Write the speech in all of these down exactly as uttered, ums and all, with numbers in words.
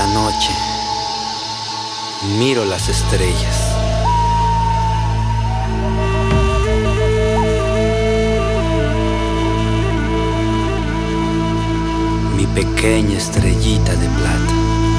la noche, miro las estrellas. Mi pequeña estrellita de plata.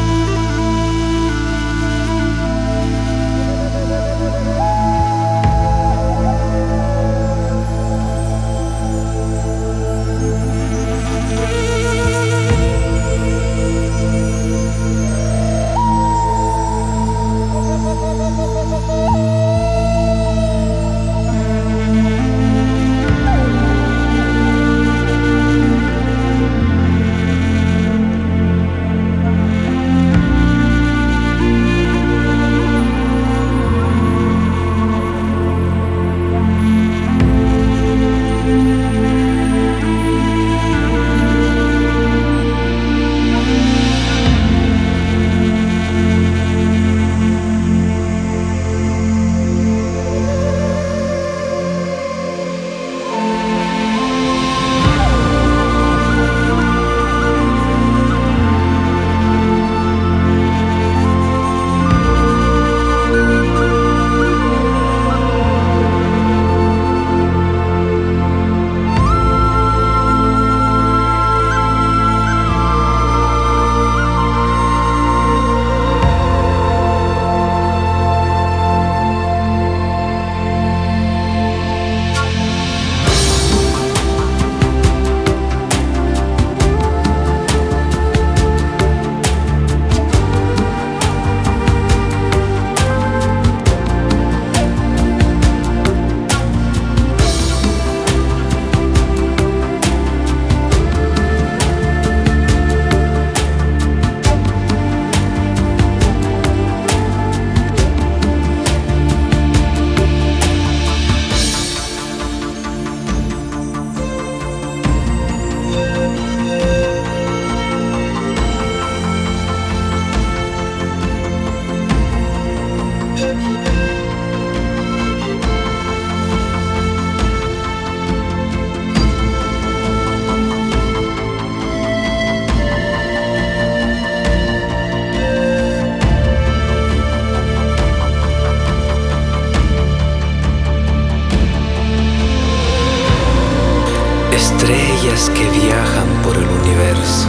Estrellas que viajan por el universo,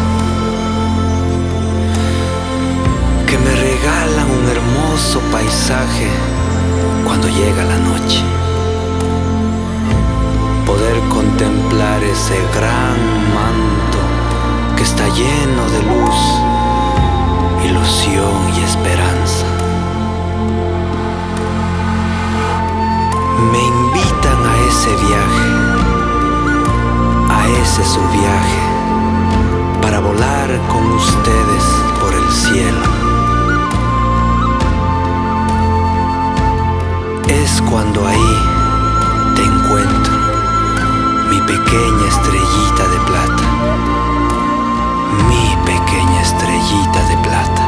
que me regalan un hermoso paisaje cuando llega la noche. Poder contemplar ese gran manto que está lleno de luz, ilusión y esperanza. Me invitan a ese viaje, a ese su viaje, para volar con ustedes por el cielo. Es cuando ahí te encuentro, mi pequeña estrellita de plata, mi pequeña estrellita de plata.